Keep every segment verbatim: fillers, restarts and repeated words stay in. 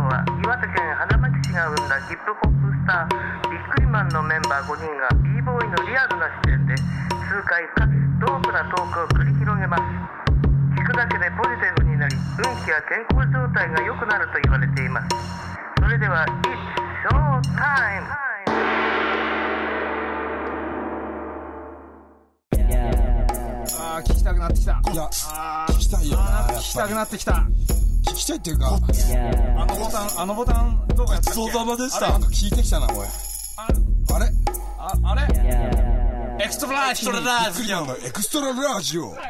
は岩手県花巻市が生んだヒップホップスタービックリマンのメンバーごにんが b ボーイのリアルな視点で痛快かつドープなトークを繰り広げます。聞くだけでポジティブになり運気や健康状態が良くなると言われています。それでは It's Show Time。 あー聞きたくなってきた。 いやあ聞きたいよな。 あー聞きたくなってきた。 聞きたいっていうか、 あのボタンあのボタンどこやったっけ。 そうさまでした。 あれなんか聞いてきたなおい。 ああれああれエクストララジオびっくりマンのエクストララジオ。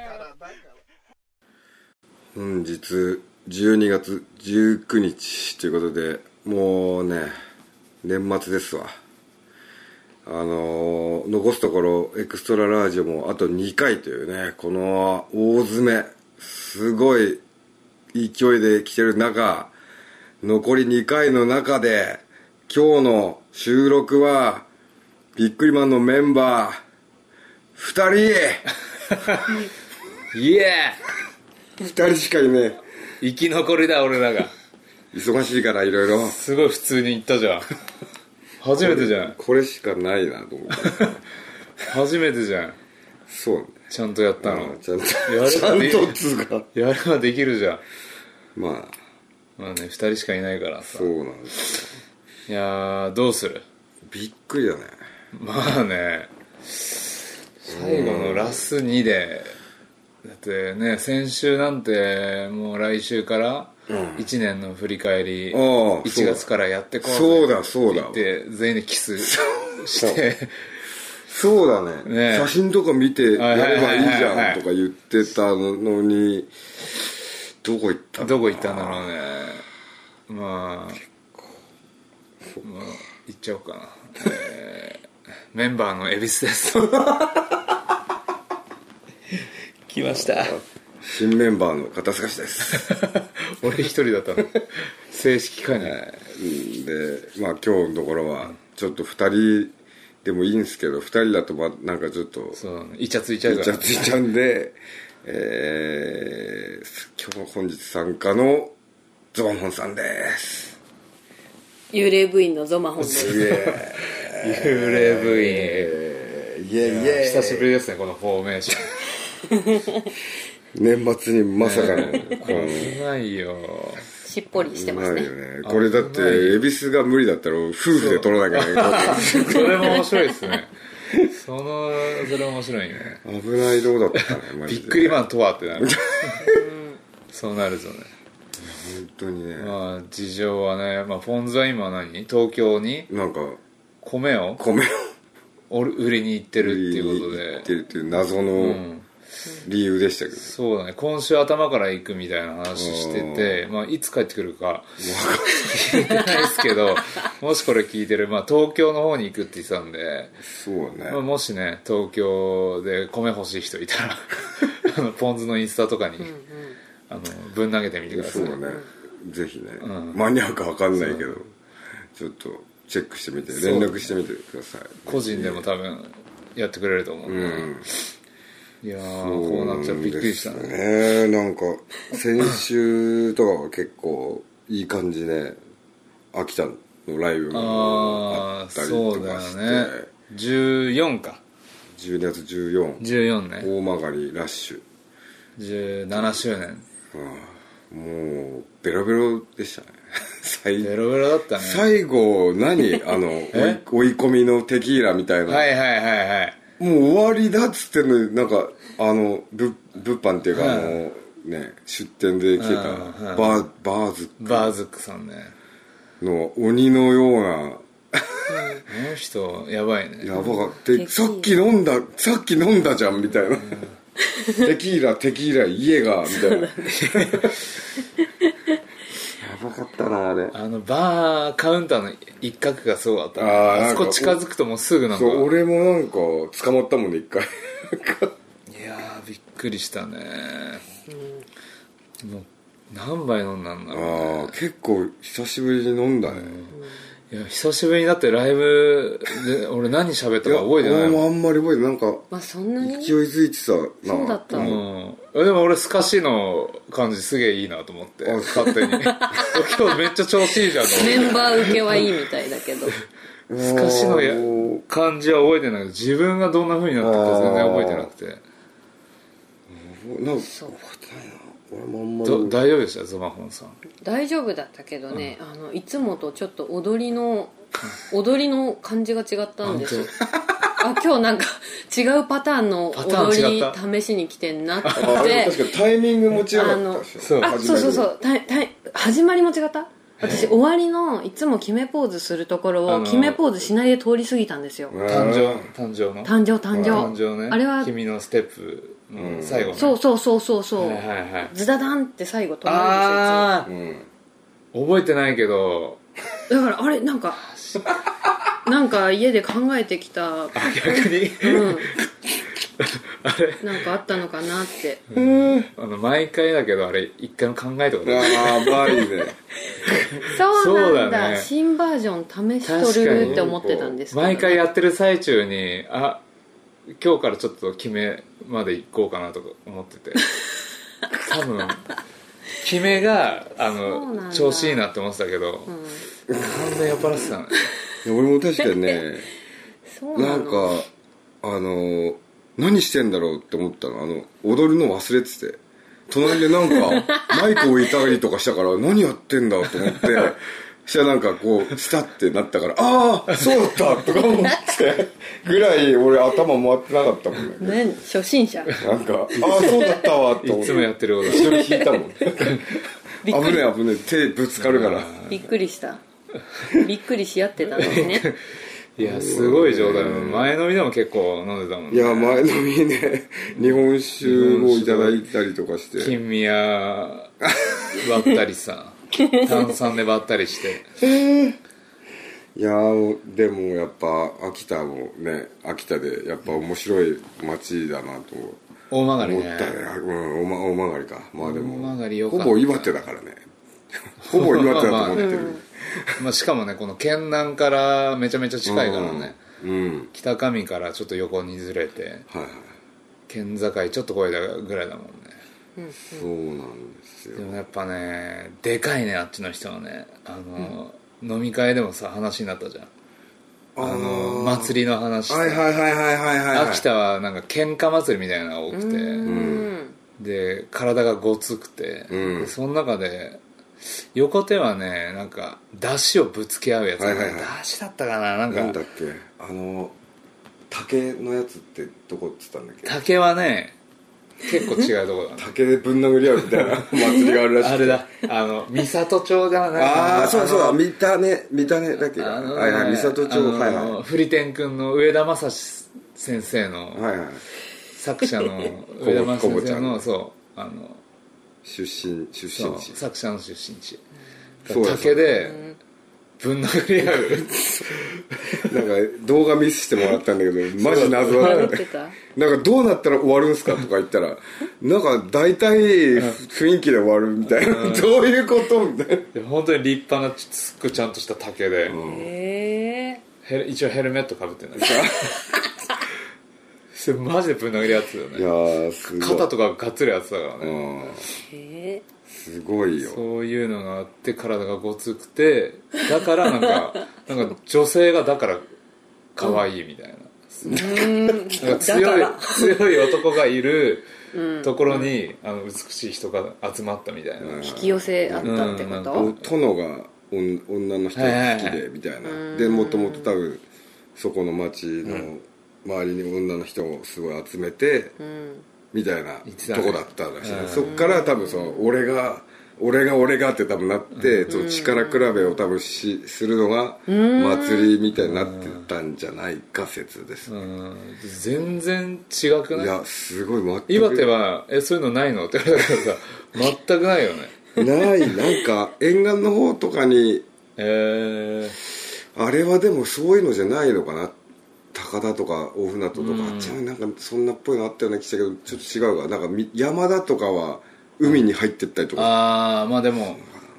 本日じゅうにがつじゅうくにちということで、もうね年末ですわ。あのー、残すところエクストララジオもあとにかいというね、この大詰めすごい勢いで来てる中、残りにかいの中で今日の収録はビックリマンのメンバーふたりイエふたりしかいねえ。 ー生き残りだ俺らが。 忙しいからいろいろすごい普通に言ったじゃん。初めてじゃん。 これしかないなと思って初めてじゃん。 そうね、 ちゃんとやったの。 ちゃんとやれちゃんばでとっつうか、 やればできるじゃん。 まあまあね、ふたりしかいないからさ。 そうなんですよ。 いやーどうする。 びっくりだね。 まあね、最後のラスにでだってね、先週なんてもう来週からいちねんの振り返り、 ああいちがつからやってこうぜそうだそうだって言って全員でキスしてそうだね、 ね写真とか見てやればいいじはいはいはいはいゃんとか言ってたのにどこ行ったの。 どこ行ったんだろうね。まあまあ行っちゃおうかな、えー、メンバーの恵比寿です来ました。 新メンバーの肩透かしです俺一人だったの正式加入、 でまあ今日のところはちょっとふたりでもいいんですけど、ふたりだとまあなんかちょっとそうイチャついちゃうから、 イチャついちゃうんで、えー、今日本日参加のゾマホンさんです。 幽霊部員のゾマホンです。 イエ幽霊部員、 ーイイエイイエーイ。 久しぶりですねこのフォーメーション年末にまさかのこの危ないよ。 しっぽりしてますね。 ないよね。これだって恵比寿が無理だったら夫婦で撮らなきゃいけないそれも面白いですね。そのそれ面白いね。 危ないとこだったねマびジで。 っくりマンとはってなるそうなるとね。 本当にね、 まあ事情はね、まあ、フォンズは今何東京になんか米を米を売りに行ってるっていうことで行ってるっていう謎うのん理由でしたけど、 そうだね、今週頭から行くみたいな話してて、まあ、いつ帰ってくるか聞いてないですけどもしこれ聞いてる、まあ、東京の方に行くって言ってたんで、 そうね、 まあ、もしね東京で米欲しい人いたらあのポン酢のインスタとかに、うんうん、あのぶん投げてみてください。 そうね、ぜひね、 うん、 間に合うか分かんないけどちょっとチェックしてみて連絡してみてください。 個人でも多分やってくれると思う、ね、うんいやーこうなっちゃうびっくりしたね。なんか先週とかは結構いい感じね、秋田のライブもあったりとかして、あそうだよね、 じゅうよんかじゅうにがつじゅうよっかじゅうよんね、 大曲ラッシュじゅうななしゅうねん、ああもうベロベロでしたねベロベロだったね。 最後何あの追い込みのテキーラみたいな、 はいはいはいはい、 もう終わりだっつってんのになんかあの物販っていうか、うん、あのね出店で来てた、うん、バーバーズックバーズックさんねの鬼のようなこの人やばいね。 やばかったさっき飲んださっき飲んだじゃんみたいな、うん、テキーラテキーラ家がみたいなやばかったなあれ。 あのバーカウンターの一角がすごかった、ね、ああそこ近づくともうすぐなんかそう俺もなんか捕まったもんね一回いやーびっくりしたね、うん、もう何杯飲んだんだろう、ね、 ああ結構久しぶりに飲んだね、 いや久しぶりになってライブで俺何喋ったか覚えてない俺ももん。 あんまり覚えてないなんかまあそんなに勢いづいてたな。 そうだったうの、 ん、でも俺スカシの感じすげえいいなと思ってあ勝手に今日めっちゃ調子いいじゃんと思ってメンバー受けはいいみたいだけどスカシのやも感じは覚えてないけど自分がどんな風になったか全然覚えてなくてうなんかそう覚えてないな。俺もあんまりど大丈夫でしたゾマホンさん。 大丈夫だったけどね、あのいつもとちょっと踊りの踊りの感じが違ったんですよ。あ今日なんか違うパターンのパターン踊違ったり試しに来てんなってあ思って確かにタイミングも違かったしそうあそうそうそうたた始まりも違った。私終わりのいつも決めポーズするところあのを決めポーズしないで通り過ぎたんですよ。 誕生誕生の誕生誕生誕生ねあれは君のステップの最後ね、 そうそうそうそうそう、 はいはいはいズダダンって最後止まあうんあ覚えてないけどるんですよ。だからあれなんかなんか家で考えてきた逆にうんあれなんかあったのかなってあの毎回だけどあれ一回も考えたことないやばいねそうなんだそうだね新バージョン試しとるって思ってたんですけど、 毎回やってる最中にあ今日からちょっと決めまで行こうかなとか思ってて多分決めがあそうなんだの調子いいなって思ってたけど、 うん、 完全に酔っ払ってたねいや俺も確かにねそうなのなんかあの何してんだろうって思ったの。あの踊るの忘れてて隣でなんかマイク置いたりとかしたから何やってんだと思ってそしたらなんかこうスタッてなったからああそうだったとか思ってぐらい俺頭回ってなかったもんね。 何初心者なんかああそうだったわって思っていつもやってること一人引いたもんびっくり危ねえ危ねえ手ぶつかるからびっくりしたびっくりし合ってたんですねいやすごい状態。前飲みでも結構飲んでたもんね。 いや前飲みね日本酒をいただいたりとかして金宮割ったりさ炭酸で割ったりしていやーでもやっぱ秋田もね秋田でやっぱ面白い街だなと大曲ね思ったね、うん、大曲大曲かまあでも大曲よかったほぼ岩手だからねほぼ岩手だと思ってる、 まあ、しかもねこの県南からめちゃめちゃ近いからね、 うん、うん、 北上からちょっと横にずれてはいはい県境ちょっと越えたぐらいだもんね、 そうなんですよでもやっぱねでかいねあっちの人はねあの、うん、飲み会でもさ話になったじゃんあの祭りの話はいはいはいはいはいはい秋田はなんか喧嘩祭りみたいなのが多くて、 うんで体がごつくて、 うんでその中で横手はねなんか出汁をぶつけ合うやつ、 はいはいはい出汁だったかななんかなんだっけあの竹のやつってどこっつったんだっけ竹はね結構違うとこだね竹でぶん殴り合うみたいな祭りがあるらしいあれだあの三郷町じゃないああそうそうあの三種三種だっけか、 あのねはいはい三郷町、 あのはいはいフリテン君の上田正史先生の、 はいはい作者の上田正史先生こぼちゃんのそうあの出身出そう身地作者の出身地そうだ竹でぶん殴り合うなんか動画見せてもらったんだけどマジ謎だった殴ってたなんかどうなったら終わるんすかとか言ったらなんか大体雰囲気で終わるみたいなどういうことみたいな本当に立派なすっごいちゃんとした竹で、 へえヘル一応ヘルメットかぶってるんだけどそれマジでぶん殴り合ってたよねいやーすごい肩とかがっつりやってたからね、 うんへえすごいよそういうのがあって体がごつくてだからなんかなんか女性がだから可愛いみたいな、なんか強いだから強い男がいるところに、あの美しい人が集まったみたいな、 引き寄せあったってこと、 うん殿が女女の人が好きでみたいなでもともと多分そこの町の周りに女の人をすごい集めてうんみたいな言ってたねとこだったらしいねうんそっから多分その俺が俺が俺がって多分なってその力比べを多分しするのが祭りみたいになってたんじゃないか説ですうん全然違くないいやすごい全く岩手はえそういうのないのって言われたけどさ全くないよねないなんか沿岸の方とかにえー、 あれはでもそういうのじゃないのかな高田とか大船渡とか、あっちはなんかそんなっぽいのあったような気したけどちょっと違うわなんかみ山田とかは海に入ってったりとか、 ああまあでも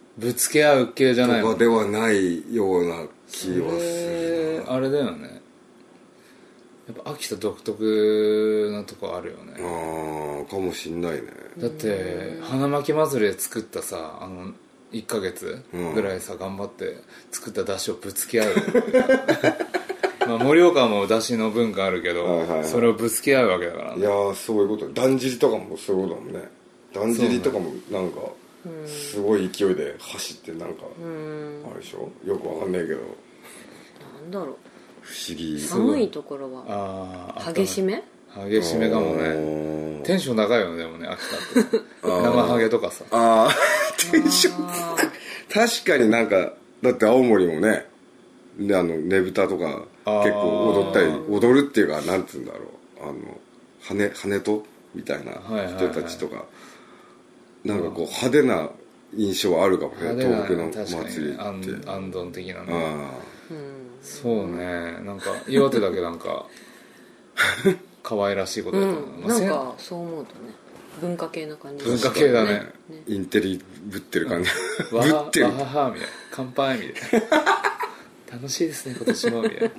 ぶつけ合う系じゃないのとかではないような気はするえー、あれだよね、やっぱ秋田独特なとこあるよね。 ああかもしんないね。 だって花巻祭りで作ったさ、あのいっかげつぐらいさ、うん、頑張って作った出汁をぶつけ合うまあ盛岡も出汁の文化あるけど、はいはいはい、それをぶつけ合うわけだから、ね、 いやーそういうこと。だんじりとかもそういうことだもんね。だんじりとかもなんかすごい勢いで走ってなんかあれでしょ、よくわかんないけど、 なんだろう、 不思議。 寒いところはあ激しめ激しめかもね。テンション高いよねでもね秋田って生ハゲとかさ。 ああテンション確かになんかだって青森もね、であのねぶたとか結構踊ったり、踊るっていうかなんつうんだろう、あの羽羽とみたいな人たちとか、はいはいはい、なんかこう派手な印象はあるかもね、東北の祭りって、 あんどん的なね。あそうね、なんか岩手だけなんか可愛らしいことやったの、 うん、なんかそう思うとね文化系な感じ、 文化系だね、ねインテリぶってる感じ、 うん、わはぶってるわははみたいな、乾杯みたいな楽しいですね今年もみたいな。い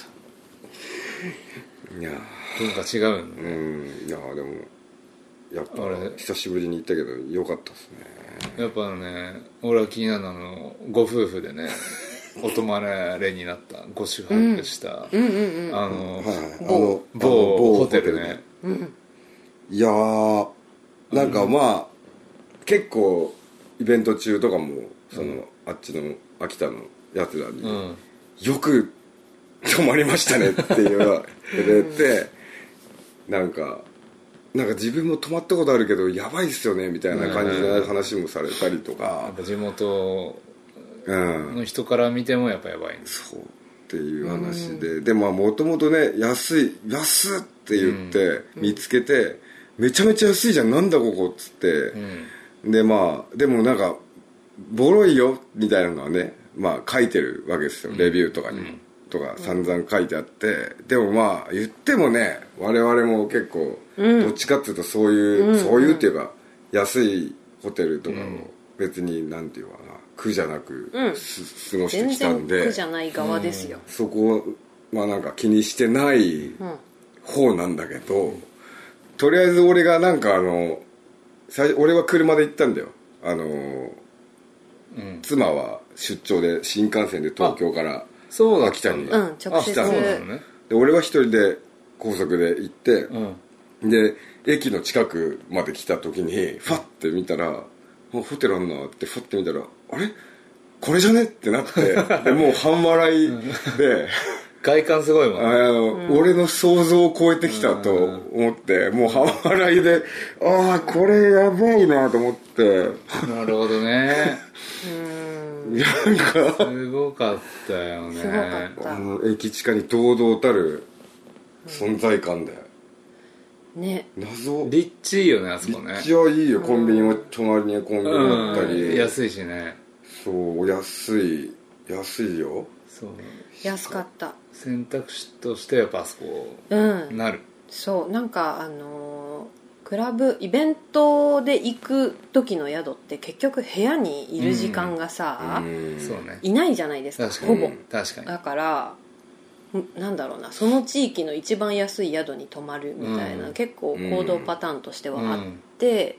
や文化違うんだね。 うんいやでもやっぱ久しぶりに行ったけど良かったですね。 やっぱね俺は気になるのはご夫婦でねお泊まれになったご宿泊した、うん、あの、はい、某, 某ホテルね、うん、 いやーなんかまあ、うん、結構イベント中とかもその、うん、あっちの秋田のやつらに、うん、よく泊まりましたねって言われてなんかなんか自分も泊まったことあるけどやばいっすよねみたいな感じの話もされたりとか、 やっぱ地元の人から見てもやっぱやばいんです、 そうっていう話で、うん、でまあもともとね安い安って言って見つけて、うん、めちゃめちゃ安いじゃんなんだここっつって、うん、でまあでもなんかボロいよみたいなのはねまあ書いてるわけですよ、レビューとかにも、うん、とか散々書いてあって、でもまあ言ってもね我々も結構どっちかっていうとそういう、うん、そういうっていうか安いホテルとかも別になんていうかな苦じゃなく、うん、過ごしてきたんで、 全然苦じゃない側ですよ、 うん、そこはなんか気にしてない方なんだけど、うん、とりあえず俺がなんかあの最俺は車で行ったんだよ、あの、うん、妻は出張で新幹線で東京から秋田にうん、直接来たの、ね、で俺は一人で高速で行って、うん、で駅の近くまで来た時にファッて見たらホテルあんなってファッて見たらあれこれじゃねってなってでもう半笑いで外観すごいもん、ね、 あの、うん、俺の想像を超えてきたと思って、うん、もう半笑いでああこれやばいなと思ってなるほどねなんかすごかったよね、すごかった、 あの駅地下に堂々たる存在感で、 うん、ね謎立地いいよねあそこね。 立地はいいよ、コンビニも隣にコンビニあったり、 うん、安いしね。 そう安い安いよ。 そう安かった。 選択肢としてやっぱあそこなる、うん、 そうなんかあのークラブイベントで行く時の宿って結局部屋にいる時間がさ、うんうんそうね、いないじゃないですか、ほぼ。 確かに。 だからなんだろうな、その地域の一番安い宿に泊まるみたいな、うん、結構行動パターンとしてはあって、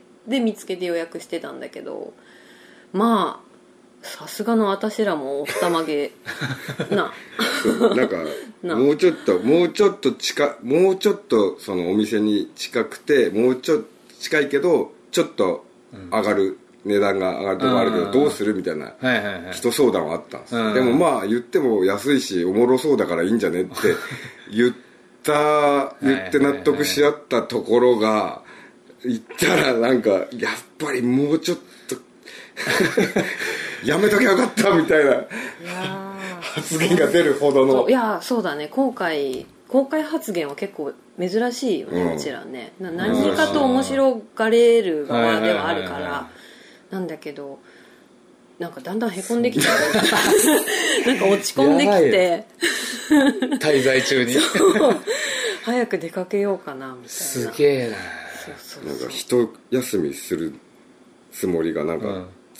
うん、で見つけて予約してたんだけど、まあさすがの私らもおったまげなそうなんかもうちょっともうちょっと近もうちょっとそのお店に近くてもうちょっと近いけどちょっと上がる、うん、値段が上がるとこあるけどどうするみたいな人相談はあったんです、はいはいはい、でもまあ言っても安いしおもろそうだからいいんじゃねって言った言って納得し合ったところが行ったらなんかやっぱりもうちょっとやめときゃよかったみたいな発言が出るほどの。 いやそうだね、後悔公開発言は結構珍しいよね、うん、うちらね。な何かと面白がれる側ではあるからなんだけど、なんかだんだんへこんできちゃうなんか落ち込んできて滞在中に早く出かけようかなみたいな。 すげえな。 そうそうそう、 なんか一休みするつもりがなんか、うん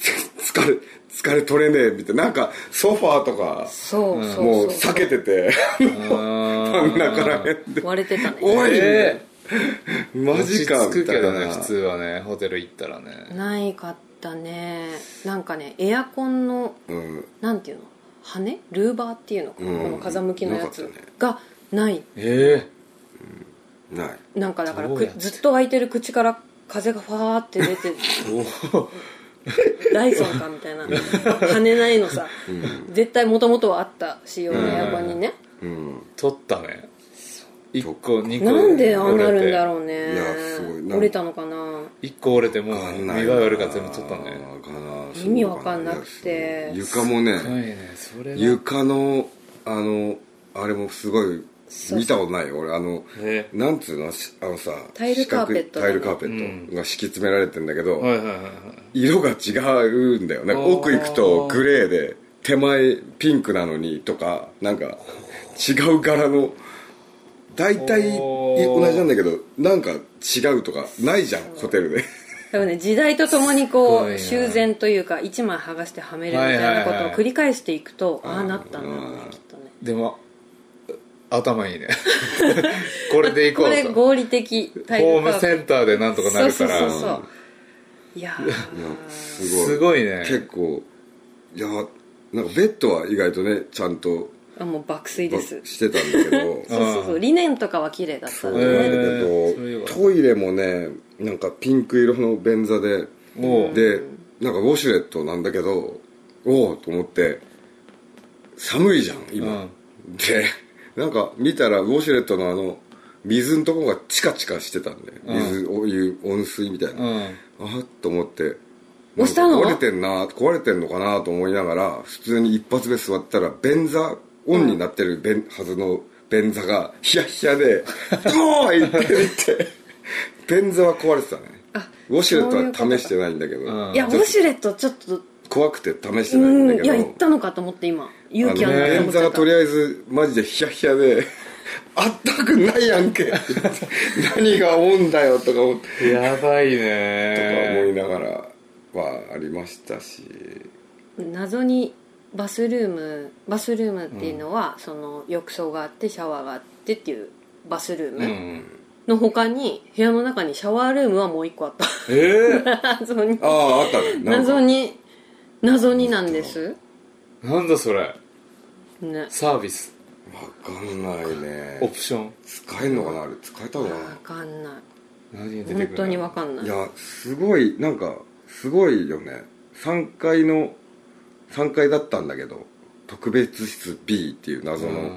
疲れ疲れ取れねえみたいな、なんかソファーとかそうそうそうもう避けてて真ん中らへんで割れてたね。 おい、 えー、マジか落ち着くけどねみたいな。 普通はねホテル行ったらね。 ないかったね。なんかねエアコンの、 うん、 なんていうの羽ルーバーっていうのかな、 うん、 この風向きのやつなかったねがない。 ええー、ない。 なんかだからどうやってずっと開いてる口から風がファーって出てライソンかみたいな跳ねないのさ、うん、絶対もともとはあった仕様のエアコンにね、 うん、 取ったね。いっこにこなんでああなるんだろうね。 いやすごいな。 折れたのかな。 いっこ折れてもう見栄え悪いから全部取ったね。 意味わかんなくて、 床もね、 ねそれ床のあのあれもすごい見たことないよ俺。あのなんつうのあのさタイルカーペット、 タイルカーペットが敷き詰められてんだけど、 はいはいはいはい、 色が違うんだよ。なんか奥行くとグレーで手前ピンクなのにとか、なんか違う柄の大体同じなんだけどなんか違うとかないじゃんホテルで。 多分ね時代とともにこう修繕というか一枚剥がしてはめるみたいなことを繰り返していくと、はいはいはい、ああなったんだろうねきっとね。 でも頭いいねこれでいこうと。 これ合理的ホームセンターでなんとかなるから。そうそうそうそう。 いやすごいすごいね。 結構いやなんかベッドは意外とねちゃんとあもう爆睡ですしてたんだけどそうそうそうリネンとかは綺麗だったんだけどトイレもねなんかピンク色の便座ででなんかウォシュレットなんだけどおおと思って寒いじゃん今、うん、でなんか見たらウォシュレットのあの水のとこがチカチカしてたんで、うん、水お湯温水みたいな、うん、あっと思って押したの？ 壊れてんな壊れてんのかなと思いながら普通に一発目座ったら便座オンになってるはずの便座がヒヤヒヤでドーンって言って便座は壊れてたね。ウォシュレットは試してないんだけど、 いやウォシュレットちょっと怖くて試してないんだけど、 いや行ったのかと思って今勇気あるなと思ってた。 便座がとりあえずマジでヒヤヒヤであったくないやんけ何がオンだよとか思ってやばいねとか思いながらはありましたし、 謎にバスルームバスルームっていうのは、うん、その浴槽があってシャワーがあってっていうバスルームの他に部屋の中にシャワールームはもう一個あった。 えー、 謎にあああったね。 謎に謎になんです。 なんだそれ、 ね、 サービスわかんないね。 オプション使えんのかなあれ使えたのかな。 わかんない。 何出てくる本当にわかんない。 いやすごいなんかすごいよね。さんがいのさんがいだったんだけど特別室 B っていう謎の、うん、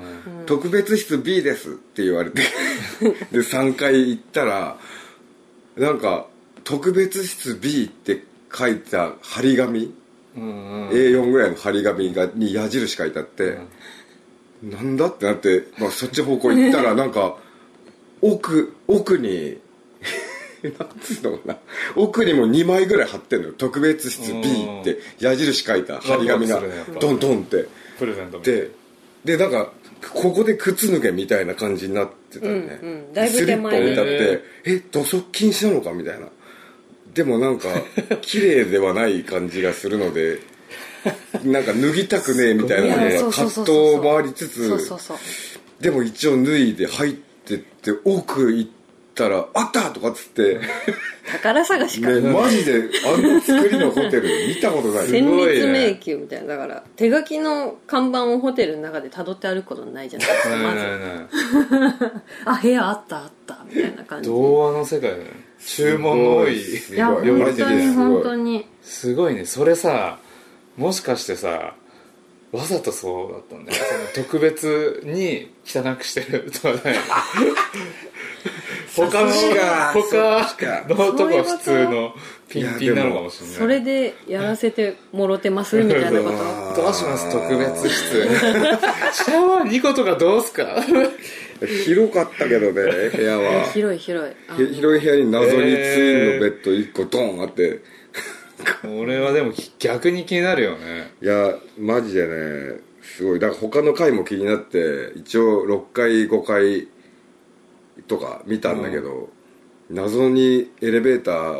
特別室 B ですって言われてでさんがい行ったらなんか特別室 B って書いた張り紙、うんうん、エーよん ぐらいの張り紙がに矢印書いてあって、うん、なんだってなって、まあ、そっち方向行ったらなんか奥奥になんつうのかな奥にもにまいぐらい貼ってんのよ。特別室 B って矢印書いた張り紙がドンドンってプレゼントででなんかここで靴脱げみたいな感じになってたね、 うんうん、だいぶ手前にスリッパ置いてあってえ土足禁止なのかみたいな。でもなんか綺麗ではない感じがするのでなんか脱ぎたくねえみたいなのが葛藤もありつつでも一応脱いで入ってって奥行ってたらあったとかっつって宝探しか、 ね、マジであんな作りのホテル見たことない。 戦慄迷宮みたいな。だから手書きの看板をホテルの中で辿って歩くことないじゃないですかまずあ部屋あったあったみたいな感じ。 童話の世界だね。注文の多い。 いや本当に本当にすごいね。それさもしかしてさわざとそうだったんだよ。その特別に汚くしてるとかね他の他のとこは普通のピンピンなのかもしれない。 それでやらせてもろてますみたいなことどうします特別室シャワーにことかどうすか広かったけどね部屋は広い広い広い部屋に謎にツインのベッドいっこドンあって俺はでも逆に気になるよね。 いやマジでねすごい。だから他の階も気になって一応ろっかいごかいとか見たんだけど、うん、謎にエレベーター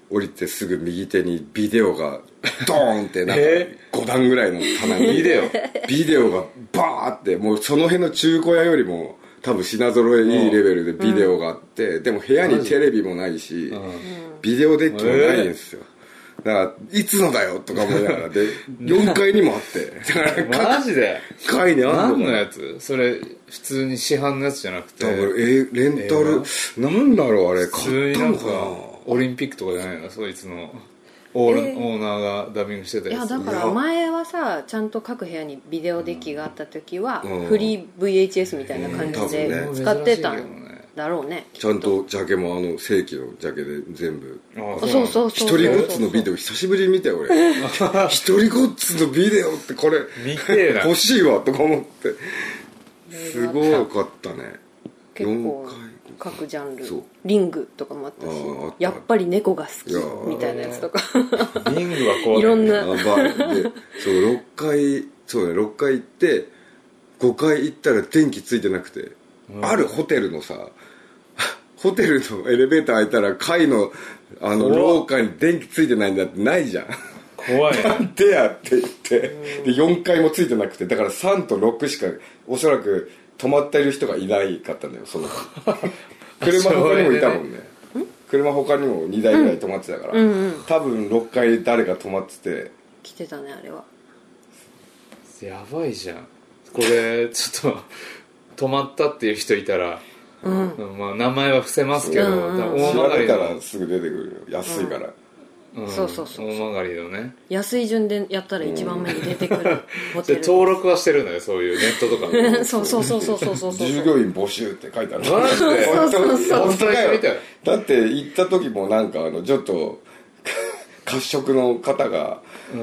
降りてすぐ右手にビデオがドーンってなんかごだんぐらいの棚にビデオビデオがバーってもうその辺の中古屋よりも多分品揃えいいレベルでビデオがあって、うん、でも部屋にテレビもないし、うん、ビデオデッキもないんですよ、だからいつのだよとか思いながらでよんかいにもあってだからマジで階にあんのかな。 何のやつそれ普通に市販のやつじゃなくて多分えレンタル、えー、なんだろうあれ買ったのかな。 オリンピックとかじゃないのそいつのオール、えー、オーナーがダビングしてたやつ。 いやだから前はさちゃんと各部屋にビデオデッキがあった時は、うん、フリー ブイエイチエス みたいな感じで使ってたんだろうね。 ちゃんとジャケもあの正規のジャケで全部。 あそうそうそうそう。一人ごっつのビデオ久しぶりに見たよ俺。一人ごっつのビデオってこれ見てえな欲しいわとか思ってすごかったね。 結構各ジャンルリングとかもあったしあったやっぱり猫が好きみたいなやつとかリングはこう、ね、 いろんなでそうろっかいそうねろっかい行ってごかい行ったら電気ついてなくて、うん、あるホテルのさホテルのエレベーター開いたら階のあの廊下に電気ついてないんだってないじゃん怖いなんでやって言ってでよんかいもついてなくてだからさんとろくしかおそらく止まっている人がいないかったんだよその車他にもいたもんね車他にもにだいぐらい止まってたから、うんうんうん、多分ろっかい誰か止まってて来てたねあれは。 やばいじゃんこれちょっと止まったっていう人いたら、うんまあ、名前は伏せますけど、うんうん、大曲がり調べたらすぐ出てくるよ安いから、うんうん、そうそうそう大曲がりのね安い順でやったら一番目に出てくるホテルで登録はしてるんだよそういうネットとかそうそうそうそうそうそうそう従業員募集って書いてあるマジでそうそうそう本当かよだって行った時もなんかあのちょっと褐色の方が、うん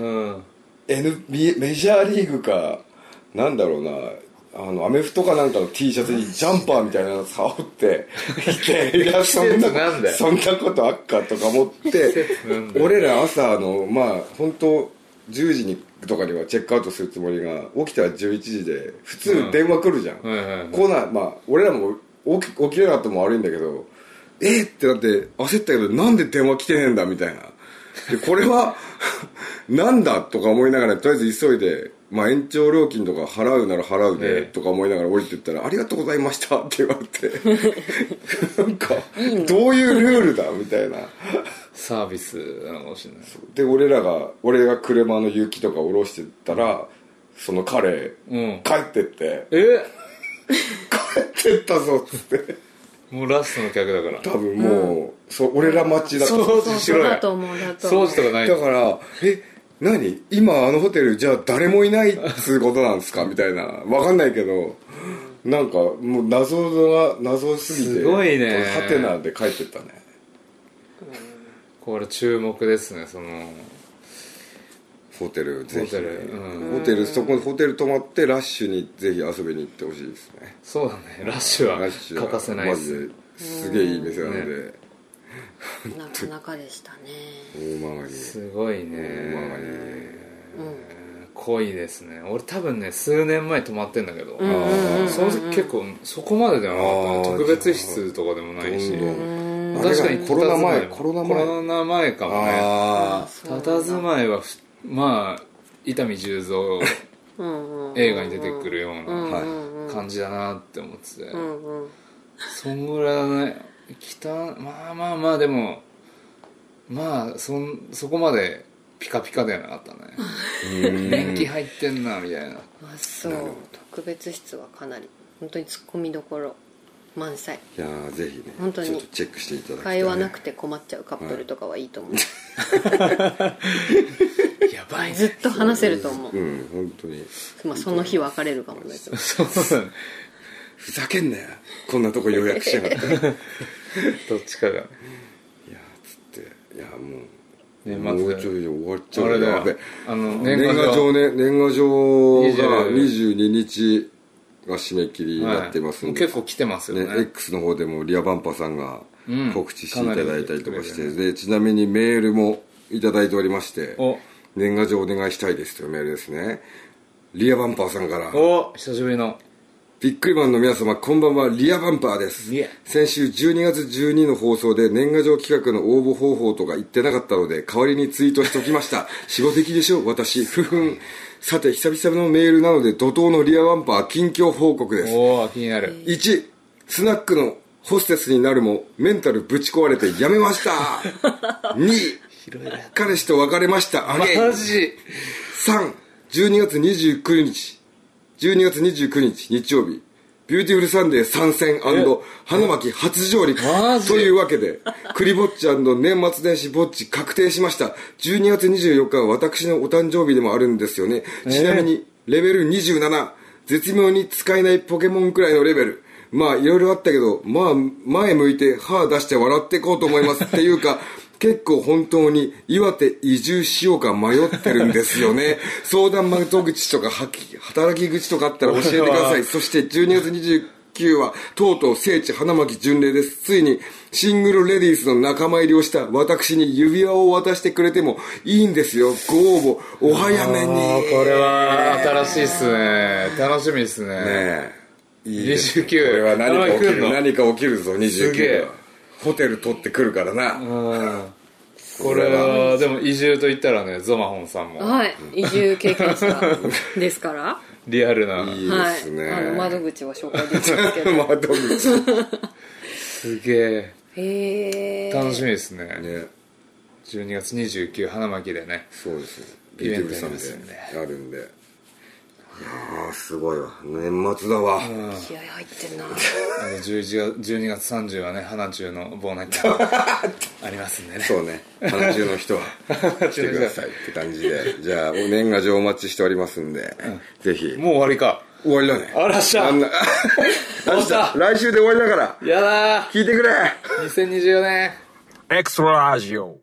、N メジャーリーグかなんだろうなあのアメフトかなんかの T シャツにジャンパーみたいなの羽織っていやそんなそんなことあっかとか思って俺ら朝あのまあ本当じゅうじにとかにはチェックアウトするつもりが起きたらじゅういちじで普通電話来るじゃん、うんはいはいはい、来ないまあ俺らも起き、起きれなかったのも悪いんだけどえー、ってなって焦ったけどなんで電話来てねえんだみたいなでこれはなんだとか思いながらとりあえず急いでまあ、延長料金とか払うなら払うでとか思いながら降りていったらありがとうございましたって言われてなんかどういうルールだみたいなサービスなのかもしれないで俺らが俺が車の雪とか下ろしてったらその彼、うん、帰ってってえ帰ってったぞっつってもうラストの客だから多分もう、うん、そ俺ら待ちだった掃除しろよだと思うだと掃除とかないだからえ何今あのホテルじゃあ誰もいないっつうことなんですかみたいな分かんないけどなんかもう謎が謎すぎてすごいねハテナで帰ってったねこれ注目ですねそのホテルぜひ、ね、ホテル、 うん、 ホテルそこホテル泊まってラッシュにぜひ遊びに行ってほしいですねそうだねラッシュは欠かせないですマジですげえいい店なので、ねなかなかでしたね大曲がりすごいね大曲がり、うん、 濃いですね俺多分ね数年前泊まってんだけど、 うん、 その時結構そこまでではなかったね特別室とかでもないし確かにコロナ前コロナ前コロナ前かもね佇まいはまあ伊丹十三映画に出てくるような感じだなって思っててそんぐらいだね北まあまあまあでもまあ そ, そこまでピカピカではなかったね年季入ってんなみたいなあそう特別室はかなり本当にツッコミどころ満載いやぜひね本当にちょっとチェックしていただきたい、ね、 会話なくて困っちゃうカップルとかはいいと思う、 はい、やばい、ね、 ずっと話せると思ううん本当に、 まあ、その日別れるかもだけどそうだねふざけんなよこんなとこ予約しやがってどっちかがいやつっていやもう年末もうちょいで終わっちゃうあれだよやべあの年賀状ね年賀状がにじゅうににちが締め切りになってますんで、 はい、結構来てますよねね X の方でもリアバンパさんが告知していただいたりとかして、うん、でちなみにメールもいただいておりまして年賀状お願いしたいですというメールですねリアバンパーさんからお久しぶりのビックリマンの皆様こんばんは。リアバンパーです。先週じゅうにがつじゅうにの放送で年賀状企画の応募方法とか言ってなかったので代わりにツイートしておきました。仕事的でしょ私。ふふん。さて久々のメールなので怒涛のリアバンパー近況報告です。 おー気になる。 いちスナックのホステスになるもメンタルぶち壊れてやめました。に彼氏と別れました。 マジ。 さんじゅうにがつにじゅうくにちじゅうにがつにじゅうくにち日曜日ビューティフルサンデー参戦&花巻初上陸というわけでクリぼっち&年末年始ぼっち確定しました。じゅうにがつにじゅうよっかは私のお誕生日でもあるんですよね。ちなみにレベルにじゅうなな、絶妙に使えないポケモンくらいのレベル。まあいろいろあったけど、まあ前向いて歯出して笑っていこうと思いますっていうか結構本当に岩手移住しようか迷ってるんですよね。相談窓口とか働き口とかあったら教えてください。そしてじゅうにがつにじゅうくはとうとう聖地花巻巡礼です。ついにシングルレディースの仲間入りをした私に指輪を渡してくれてもいいんですよ。ご応募お早めに。 これは新しいっすね。楽しみっすね。ねえいいにじゅうきゅう。 これは何か起きる何か起きるぞ。にじゅうきゅうはホテル取ってくるからな。 うんこれはでも移住といったらねゾマホンさんもはい移住経験者ですからリアルないいですね、 はい、あの窓口は紹介できますけど窓口すげえへえ楽しみですね。 ねじゅうにがつにじゅうく花巻でねそうですねイベントビューティフルサンデですよねーあるんで。いやーすごいわ年末だわ、うん、 気合入ってんな。 あのじゅういちがつじゅうにがつさんじゅうはね花中の忘年会ありますんでね。 そうね花中の人は来てくださいって感じでじゃあお年賀状お待ちしておりますんで、うん、ぜひ。 もう終わりか。 終わりだね。 あらっしゃ明日来週で終わりだからやだ聞いてくれにせんにじゅうよねんエクストララジオ